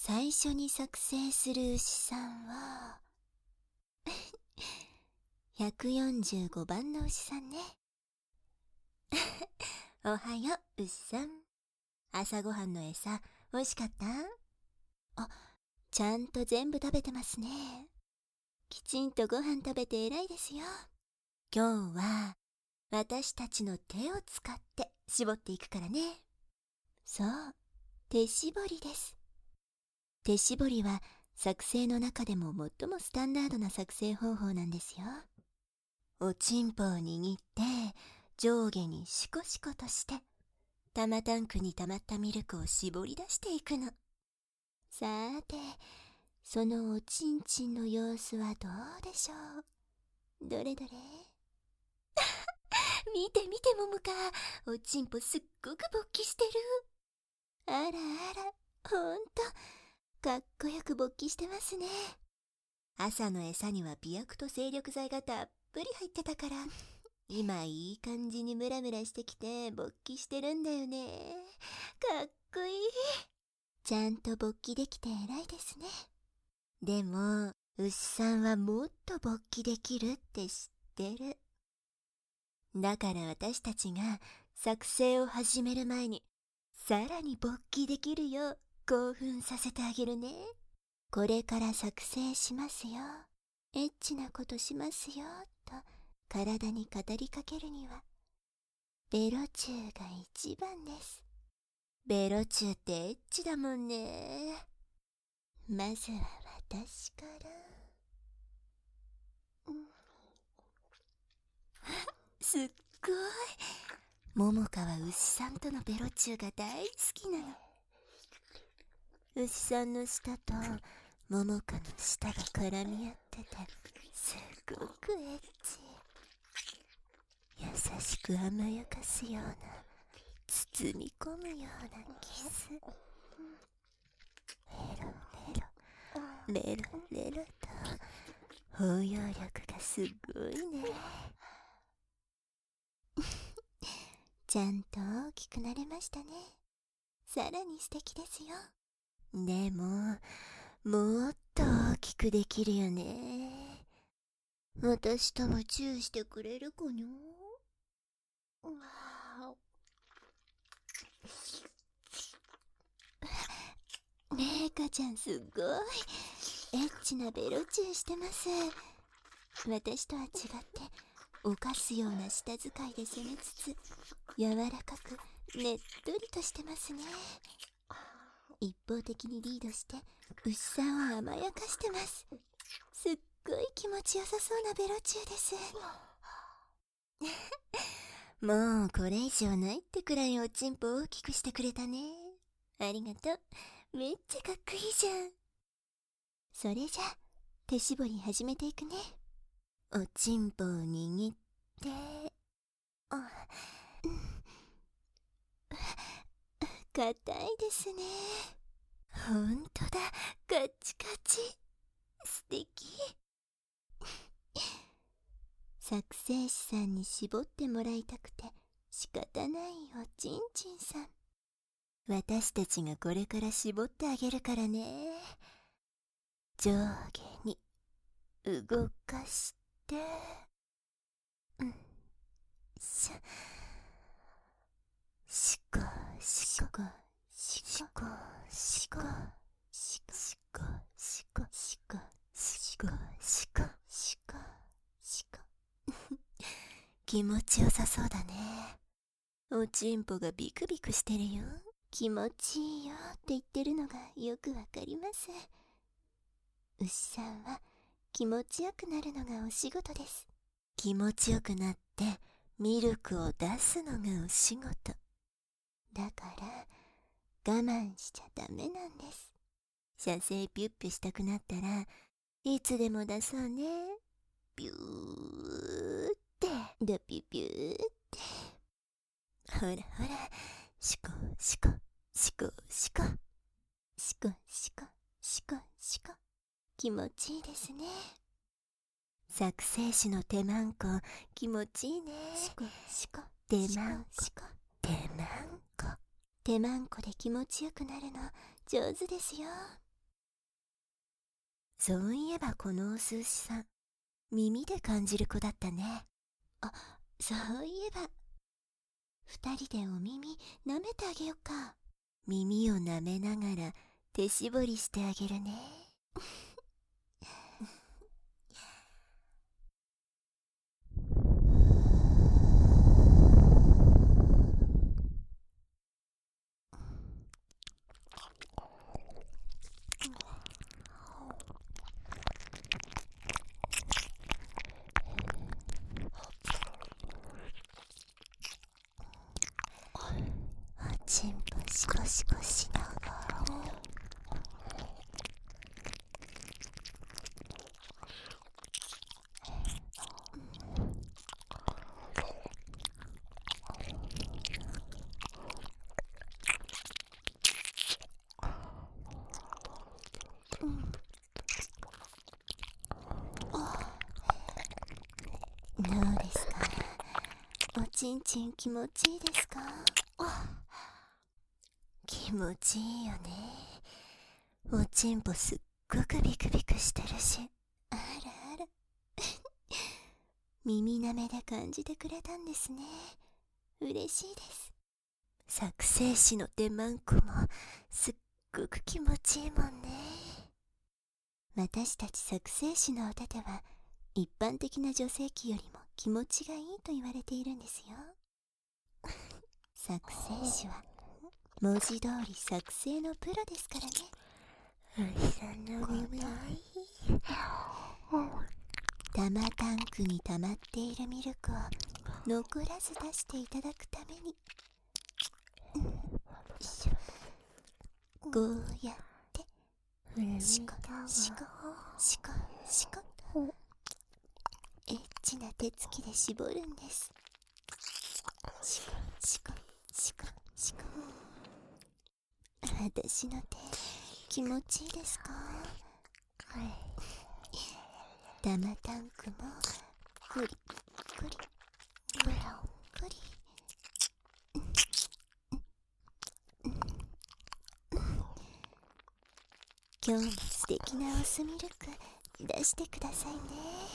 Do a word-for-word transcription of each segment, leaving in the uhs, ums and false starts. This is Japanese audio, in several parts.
最初に作成する牛さんはひゃくよんじゅうごばんの牛さんね。おはよう、牛さん。朝ごはんの餌、美味しかった？あ、ちゃんと全部食べてますね。きちんとご飯食べて偉いですよ。今日は、私たちの手を使って絞っていくからね。そう、手絞りです。手絞りは、作成の中でも最もスタンダードな作成方法なんですよ。おちんぽを握って、上下にシコシコとして、玉タンクに溜まったミルクを絞り出していくの。さーて、そのおちんちんの様子はどうでしょう。どれどれ見て見てももか、おちんぽすっごく勃起してる。あらあら、ほんと、かっこよく勃起してますね。朝の餌には美薬と精力剤がたっぷり入ってたから、今いい感じにムラムラしてきて勃起してるんだよね。かっこいい。ちゃんと勃起できて偉いですね。でも、牛さんはもっと勃起できるって知ってる。だから私たちが作成を始める前に、さらに勃起できるよう興奮させてあげるね。これから作成しますよ。エッチなことしますよ、と体に語りかけるには、ベロチューが一番です。ベロチューってエッチだもんね。まずは私から。うん、すっごい。ももかは牛さんとのベロチューが大好きなの。牛さんの舌とももかの舌が絡み合ってて、すっごくエッチ。優しく甘やかすような、包み込むようなキス。レロレロ、レロレロと、包容力がすごいね。ちゃんと大きくなれましたね。さらに素敵ですよ。でも、もっと大きくできるよね。私ともチューしてくれるかにゃ？ねえ、かちゃんすっごいエッチなベロチューしてます。私とは違って犯すような舌使いで攻めつつ、柔らかくねっとりとしてますね。一方的にリードして牛さんを甘やかしてます。すっごい気持ちよさそうなベロチューです。もうこれ以上ないってくらいおちんぽ大きくしてくれたね。ありがとう。めっちゃかっこいいじゃん。それじゃあ手絞り始めていくね。おちんぽを握って、あ、うん、硬いですね。ほんとだ、カッチカチ。素敵。作成士さんに絞ってもらいたくて仕方ないおちんちんさん。私たちがこれから絞ってあげるからね。上下に動かして、うん、しゃ、しこしこしこしこしこしこしこしこしこしこしこしこ気持ちよさそうだね。おちんぽがビクビクしてるよ。気持ちいいよって言ってるのがよくわかります。牛さんは気持ちよくなるのがお仕事です。気持ちよくなってミルクを出すのがお仕事。だから我慢しちゃダメなんです。射精ピュッピュしたくなったらいつでも出そうね。ピューってドピュピューって。ほらほら、シコシコシコシコシコシコシコシコ。気持ちいいですね。作成士の手マンコ気持ちいいね。シコシコ手マンコ手マンコ手マンコで気持ちよくなるの上手ですよ。 そういえばこのお数字さん、耳で感じる子だったね。あ、そういえば二人でお耳舐めてあげようか。耳を舐めながら手絞りしてあげるね。おちんぽシコシコしながらどうですか？おちんちん気持ちいいですか？気持ちいいよね。おちんぽすっごくビクビクしてるし。あらあら耳なめで感じてくれたんですね。嬉しいです。作成士の手マンコもすっごく気持ちいいもんね。私たち作成士のお手手は一般的な女性器よりも気持ちがいいと言われているんですよ。作成士は文字通り作成のプロですからね。玉タンクに溜まっているミルクを残らず出していただくために、こうやってシコシコシコシコとエッチな手つきで絞るんです。シコシコシコシコ。私の手気持ちいいですか？玉タンクもクリクリクリクリ。今日も素敵なオスミルク出してくださいね。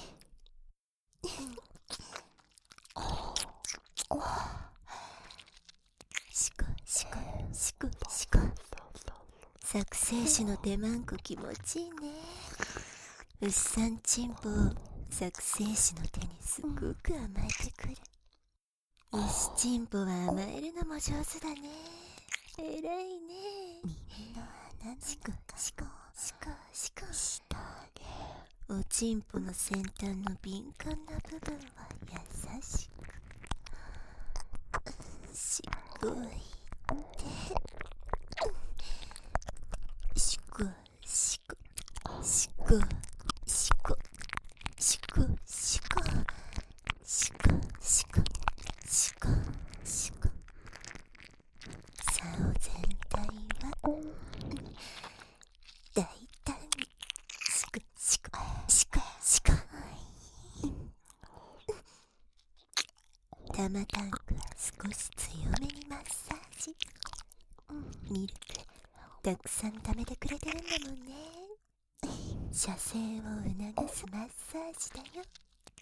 シコシコシコシコ。作成士の手マンコ気持ちいいね。牛さんチンポを作成士の手にすごく甘えてくる。牛チンポは甘えるのも上手だね。えらいね。耳の穴のシコシコシコシコしたげ。おちんぽの先端の敏感な部分は優しくしごいて、しこしこしこしこしこしこしこしこしこしこ。竿全体は大胆にしこしこしこしこ。玉タンクは少し強めにマッサージ。ミルクたくさん溜めてくれてるんだもんね。射精を促すマッサージだよ。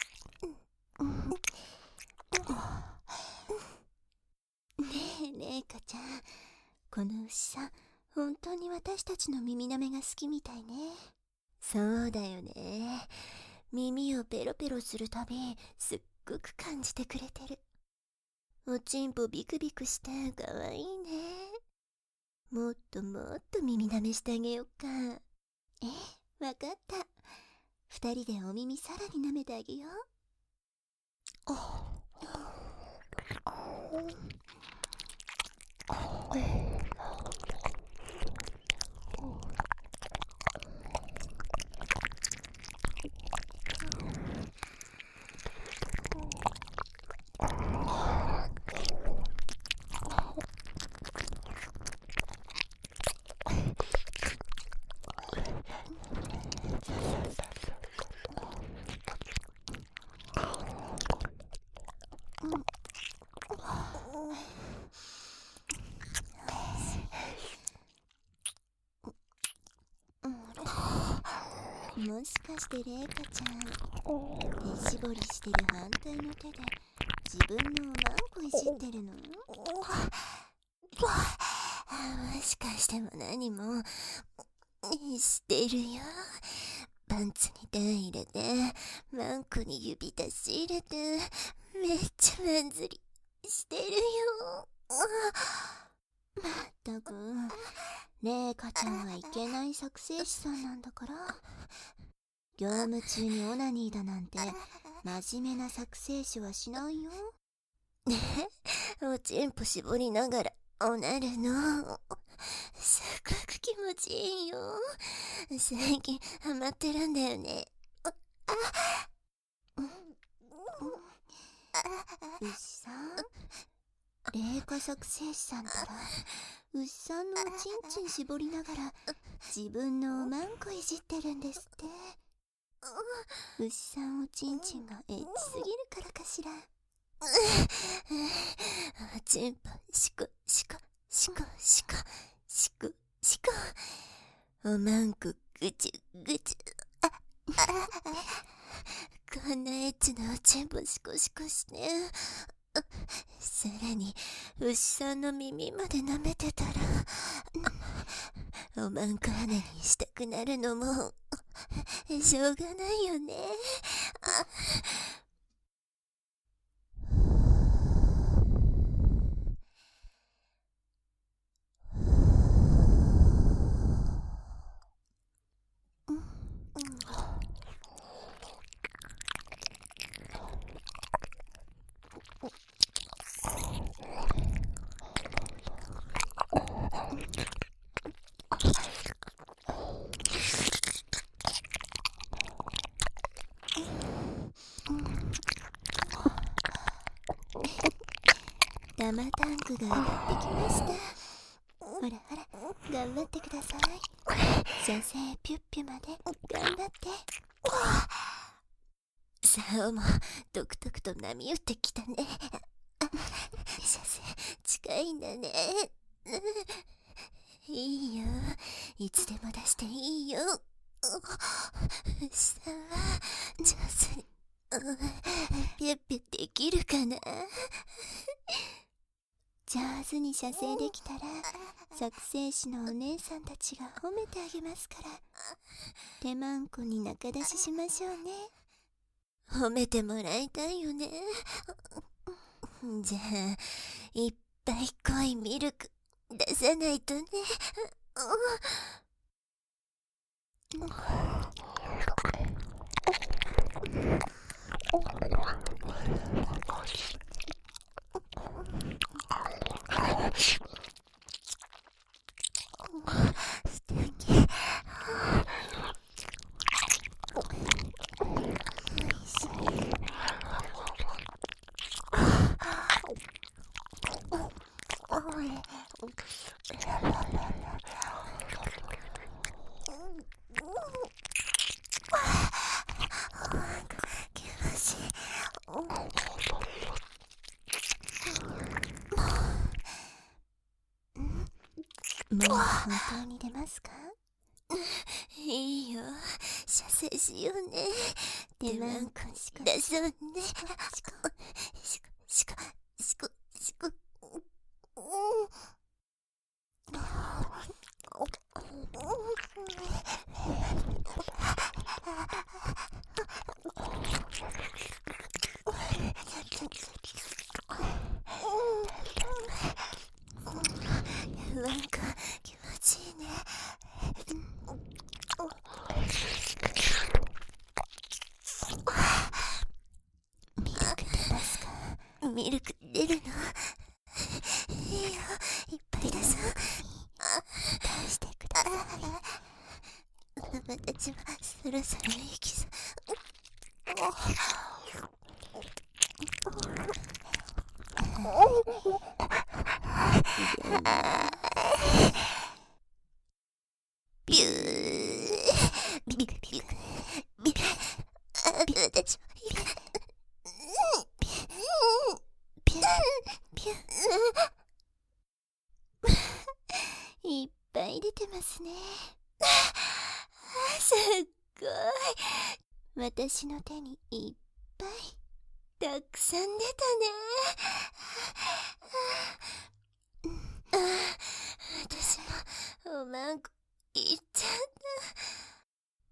ねえレイカちゃん、この牛さん本当に私たちの耳なめが好きみたいね。そうだよね。耳をペロペロするたびすっごく感じてくれてる。おちんぽビクビクしてかわいいね。もっともっと耳なめしてあげよっか。え、わかった。二人でお耳さらに舐めてあげよう。 もしかしてレイカちゃん、手絞りしてる反対の手で自分のおまんこいじってるの？もしかしても何もしてるよ。パンツに手入れて、マンコに指出し入れて、めっちゃまんずりしてるよ。まったく、レイカちゃんはいけない作成士さんなんだから。業務中にオナニーだなんて真面目な作成士はしないよ。ねえ、おちんぽ絞りながらおなるのすっごく気持ちいいよ。最近ハマってるんだよね。ああ牛さん、霊化作成士さんたら牛さんのおちんちん絞りながら自分のおまんこいじってるんですって。牛さんおちんちんがエッチすぎるからかしら。おちんぽしこしこしこしこしこしこ、おまんこぐちゅぐちゅ。ああ、こんなエッチなおちんぽしこしこして、さらに牛さんの耳まで舐めてたら、おまんこ鼻にしたくなるのもしょうがないよね。あ生タンクが上がってきました。ほらほら、頑張ってください。射精ピュッピュまで頑張って。さおもとくとくと波打ってきたね。射精近いんだね。いいよ、いつでも出していいよ。下は上手にピュッピュできるかな。上手に射精できたら作成士のお姉さんたちが褒めてあげますから、手まんこに仲出ししましょうね。褒めてもらいたいよね。じゃあいっぱい濃いミルク出さないとね。素敵。もう本当に出ますか？いいよ、射精しようね。手まんこしこ出そうね。しこしこしこしこしこしこ。なんか気持ちいいね。ミルク出ますか？ミルク出るの？いいよ、いっぱい出そう。出してください。ママたちもそろそろ行きそう。ビュービクビクビク、あ、ビューたちもいる。ビュービュービューいっぱい出てますね。すっごい。私の手にいっぱい、たくさん出たね。ああ、私もおまんこいっちゃった。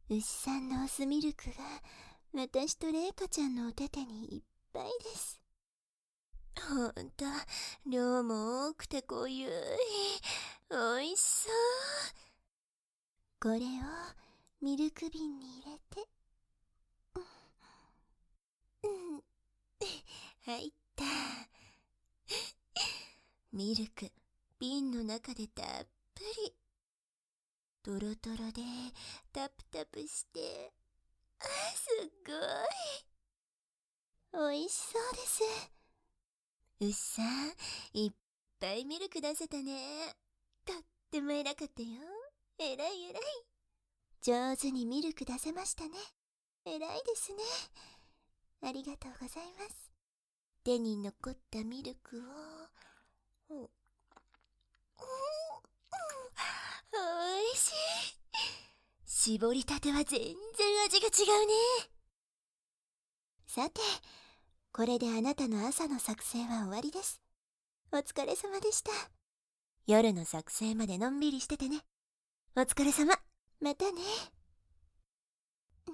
牛さんのオスミルクが私とレイカちゃんのお手手にいっぱいです。ほんと、量も多くて濃ゆい。おいしそう。これをミルク瓶に入れて。うん。入った。ミルク、瓶の中でたっぷり。トロトロでタプタプして、あ、すっごい。おいしそうです。うっさん、いっぱいミルク出せたね。とっても偉かったよ。偉い偉い。上手にミルク出せましたね。偉いですね。ありがとうございます。手に残ったミルクを、うん、おいしい。絞りたては全然味が違うね。さて、これであなたの朝の作成は終わりです。お疲れ様でした。夜の作成までのんびりしててね。お疲れ様。またね。うん、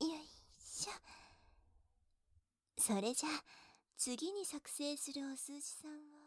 よいしょ。それじゃあ、次に作成するお数字さんは